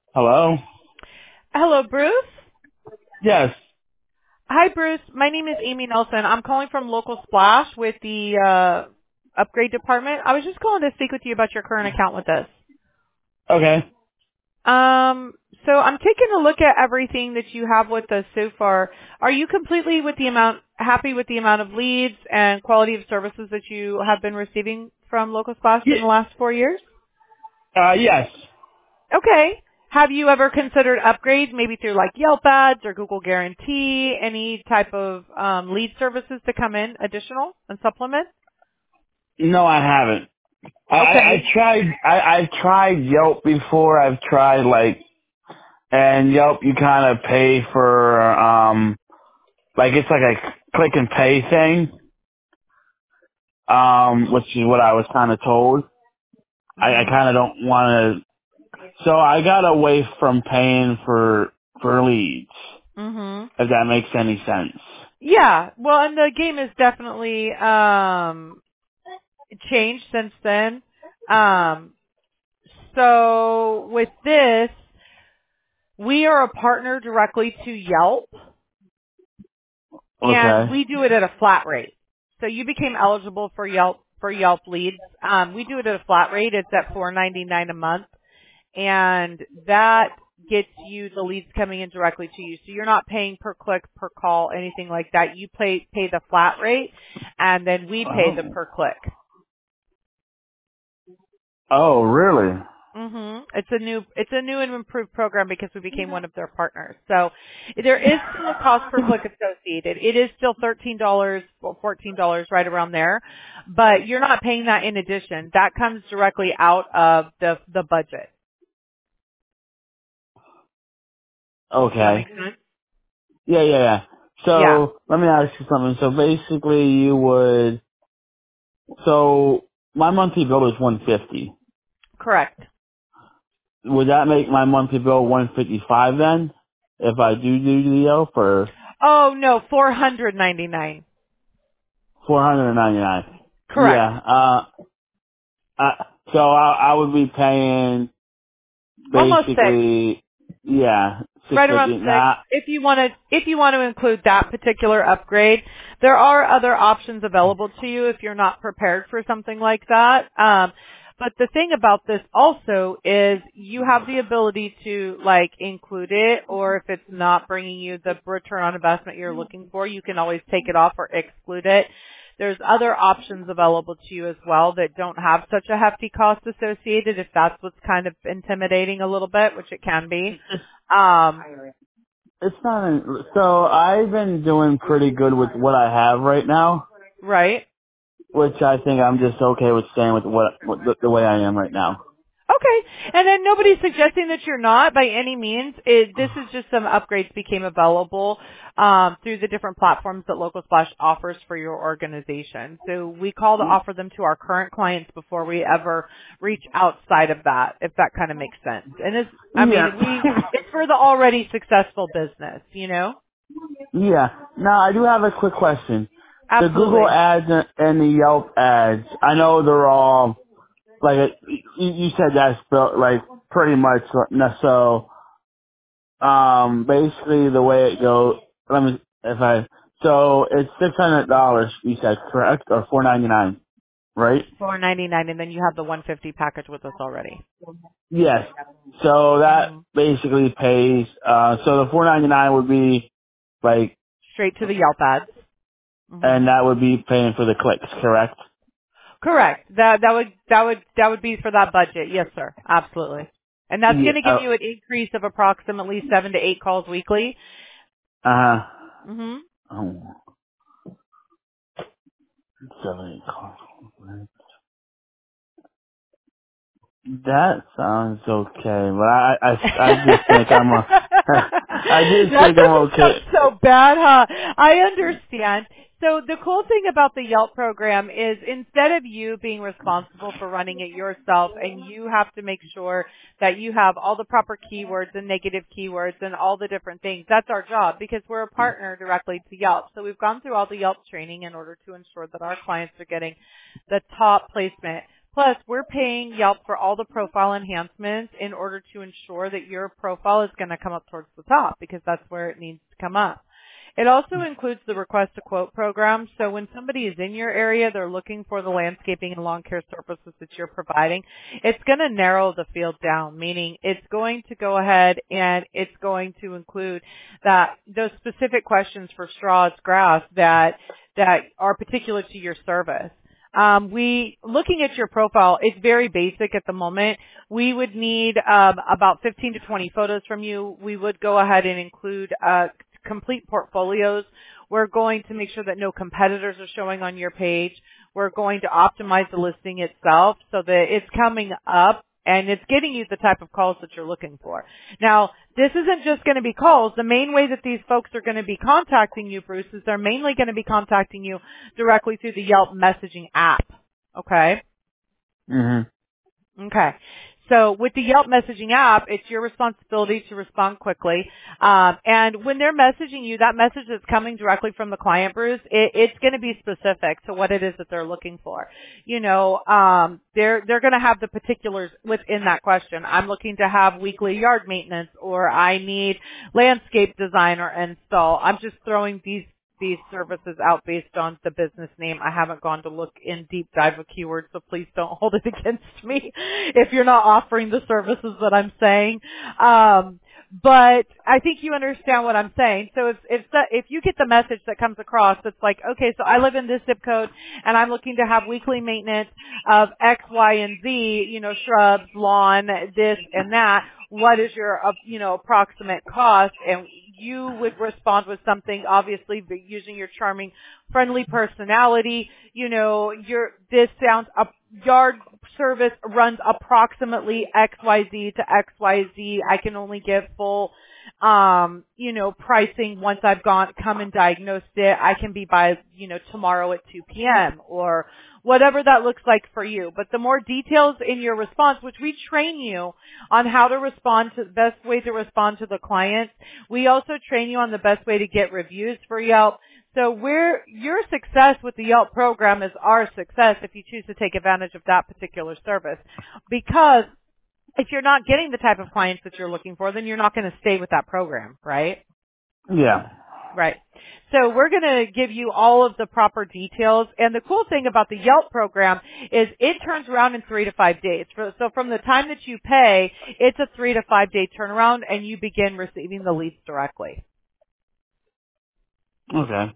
Hello? Hello, Bruce. Yes. Hi, Bruce. My name is Amy Nelson. I'm calling from Local Splash with the upgrade department. I was just calling to speak with you about your current account with us. Okay. So I'm taking a look at everything that you have with us so far. Are you completely happy with the amount of leads and quality of services that you have been receiving from Local Splash in the last 4 years? Yes. Okay. Have you ever considered upgrades, maybe through like Yelp ads or Google Guarantee, any type of lead services to come in additional and supplement? No, I haven't. I Okay. tried, I've tried Yelp before. I've tried and Yelp you kind of pay for, it's like a click and pay thing, which is what I was kind of told. I Mhm. kind of don't want to, so I got away from paying for leads, Mhm. if that makes any sense. Yeah. Well, and the game has definitely changed since then. Um so with this, we are a partner directly to Yelp. And Okay. we do it at a flat rate. So you became eligible for Yelp leads. We do it at a flat rate. It's at $4.99 a month, and that gets you the leads coming in directly to you. So you're not paying per click, per call, anything like that. You pay the flat rate, and then we pay the Oh. per click. Oh, really? It's a new and improved program because we became one of their partners. So there is still a cost per click associated. It is still $13 or $14 right around there, but you're not paying that in addition. That comes directly out of the budget. Does that make Okay. sense? Yeah. Yeah, So let me ask you something. So basically, so my monthly bill is 150. correct. Would that make my monthly bill 155 then? If I do the Yelp or Oh no, 499. 499? Correct. Yeah. So I would be paying Almost 6. basically, yeah, Right around 650. 6. Now, If you want to include that particular upgrade, there are other options available to you if you're not prepared for something like that. But the thing about this also is you have the ability to like include it, or if it's not bringing you the return on investment you're looking for, you can always take it off or exclude it. There's other options available to you as well that don't have such a hefty cost associated if that's what's kind of intimidating a little bit, which it can be. Um, it's not. So I've been doing pretty good with what I have right now, right. which I think I'm just okay with staying with the way I am right now. Okay. And then nobody's suggesting that you're not by any means. This is just some upgrades became available through the different platforms that Local Splash offers for your organization. So we call to offer them to our current clients before we ever reach outside of that, if that kind of makes sense. And Yeah. it's for the already successful business, you know? Yeah. Now, I do have a quick question. The Google Absolutely. ads and the Yelp ads, I know they're all, you said that's built, pretty much, so, basically the way it goes, so it's $600, you said, correct? Or $499, right? $4.99, and then you have the 150 package with us already. Yes. So that hmm basically pays, so the $499 would be, like, Straight to the Yelp ads. hmm and that would be paying for the clicks, correct? Correct. That would be for that budget. Yes, sir. Absolutely. And that's Yeah. going to give you an increase of approximately 7 to 8 calls weekly. Uh-huh. hmm Oh, 70 calls. That sounds okay, but I just think I'm a, I just That think I'm doesn't sound okay. so bad, huh? I understand. So the cool thing about the Yelp program is instead of you being responsible for running it yourself and you have to make sure that you have all the proper keywords and negative keywords and all the different things, that's our job because we're a partner directly to Yelp. So we've gone through all the Yelp training in order to ensure that our clients are getting the top placement Plus, we're paying Yelp for all the profile enhancements in order to ensure that your profile is going to come up towards the top because that's where it needs to come up. It also includes the request to quote program. So when somebody is in your area, they're looking for the landscaping and lawn care services that you're providing. It's going to narrow the field down, meaning it's going to go ahead and it's going to include those specific questions for straws, grass that are particular to your service. Looking at your profile, it's very basic at the moment. We would need about 15 to 20 photos from you. We would go ahead and include complete portfolios. We're going to make sure that no competitors are showing on your page. We're going to optimize the listing itself so that it's coming up and it's getting you the type of calls that you're looking for. Now, this isn't just going to be calls. The main way that these folks are going to be contacting you, Bruce, is they're mainly going to be contacting you directly through the Yelp messaging app. Okay? Mm-hmm. Okay. So with the Yelp messaging app, it's your responsibility to respond quickly. And when they're messaging you, that message that's coming directly from the client, Bruce, it's going to be specific to what it is that they're looking for. You know, they're going to have the particulars within that question. I'm looking to have weekly yard maintenance, or I need landscape design or install. I'm just throwing these services out based on the business name. I haven't gone to look in deep dive of keywords, so please don't hold it against me if you're not offering the services that I'm saying. But I think you understand what I'm saying. So if you get the message that comes across that's like, okay, so I live in this zip code and I'm looking to have weekly maintenance of X, Y, and Z, you know, shrubs, lawn, this and that. What is your, approximate cost? And you would respond with something, obviously, using your charming, friendly personality. You know, this sounds, a yard service runs approximately XYZ to XYZ. I can only give full, pricing once I've come and diagnosed it. I can be by, tomorrow at 2 p.m. or whatever that looks like for you. But the more details in your response, which we train you on how to respond to the best way to respond to the clients. We also train you on the best way to get reviews for Yelp. So your success with the Yelp program is our success if you choose to take advantage of that particular service. Because if you're not getting the type of clients that you're looking for, then you're not going to stay with that program, right? Yeah. Right. So we're going to give you all of the proper details. And the cool thing about the Yelp program is it turns around in 3 to 5 days. So from the time that you pay, it's a 3 to 5 day turnaround and you begin receiving the leads directly. Okay.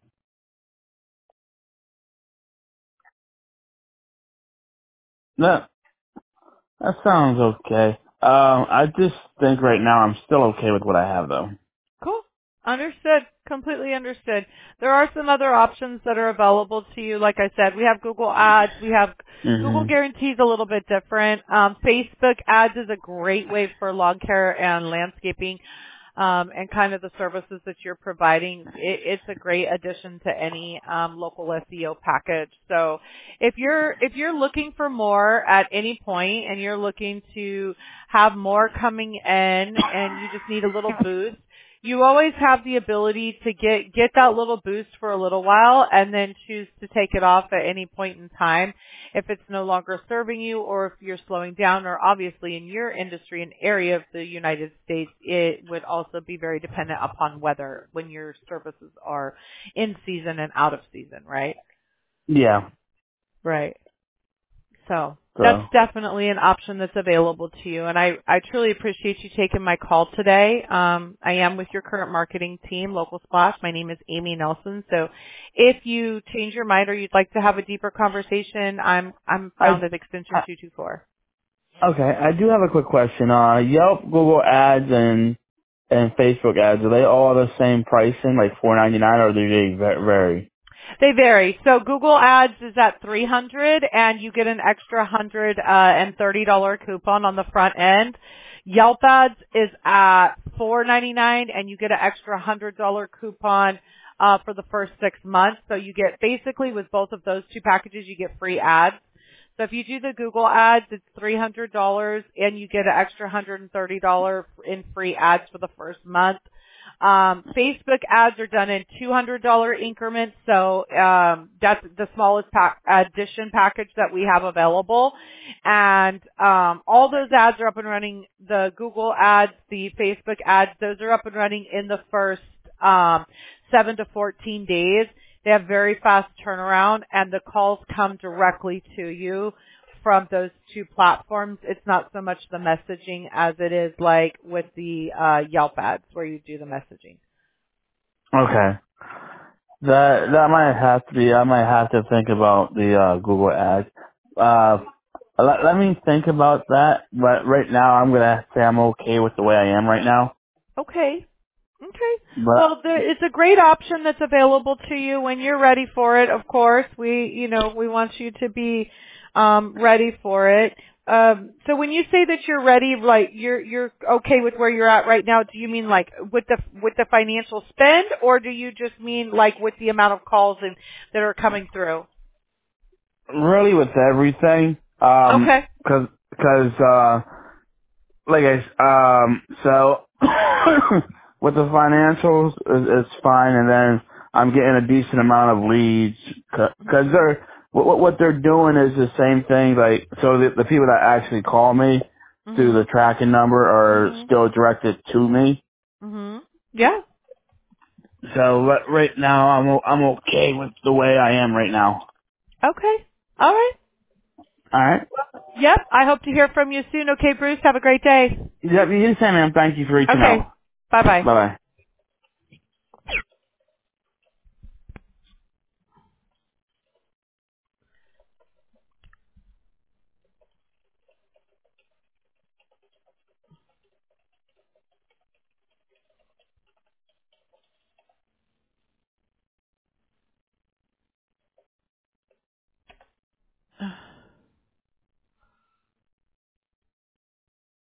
That sounds okay. I just think right now I'm still okay with what I have though. Cool. Understood. Completely understood. There are some other options that are available to you. Like I said, we have Google Ads. We have Google Guarantees a little bit different. Facebook Ads is a great way for lawn care and landscaping. And kind of the services that you're providing, it's a great addition to any local SEO package. So if you're looking for more at any point and you're looking to have more coming in and you just need a little boost, you always have the ability to get that little boost for a little while and then choose to take it off at any point in time if it's no longer serving you or if you're slowing down, or obviously in your industry and area of the United States, it would also be very dependent upon weather when your services are in season and out of season, right? Yeah. Right. So that's definitely an option that's available to you. And I truly appreciate you taking my call today. I am with your current marketing team, Local Splash. My name is Amy Nelson. So if you change your mind or you'd like to have a deeper conversation, I'm found at extension 224. Okay, I do have a quick question. Yelp, Google Ads, and Facebook Ads, are they all the same pricing, like $4.99, or do they vary? They vary. So Google Ads is at $300 and you get an extra $130 coupon on the front end. Yelp Ads is at $4.99 and you get an extra $100 coupon for the first 6 months. So you get basically with both of those two packages, you get free ads. So if you do the Google Ads, it's $300 and you get an extra $130 in free ads for the first month. Facebook ads are done in $200 increments, so that's the smallest addition package that we have available. And all those ads are up and running. The Google ads, the Facebook ads, those are up and running in the first 7 to 14 days. They have very fast turnaround, and the calls come directly to you from those two platforms. It's not so much the messaging as it is like with the Yelp ads where you do the messaging. Okay. That might have to be. I might have to think about the Google ads. Let me think about that. But right now, I'm gonna say I'm okay with the way I am right now. Okay. Okay. But Well, it's a great option that's available to you when you're ready for it. Of course, we want you to be ready for it. So when you say that you're ready, like you're okay with where you're at right now, do you mean like with the financial spend, or do you just mean like with the amount of calls that are coming through? really, with everything, Okay. because like so with the financials, it's fine, and then I'm getting a decent amount of leads because what they're doing is the same thing. Like, so the people that actually call me through Mhm. the tracking number are Mhm. still directed to me. Mhm. Yeah. So right now, I'm okay with the way I am right now. Okay. All right. All right. Yep. I hope to hear from you soon. Okay, Bruce. Have a great day. Yep. You say, ma'am. Thank you for reaching Okay. out. Bye bye. Bye bye.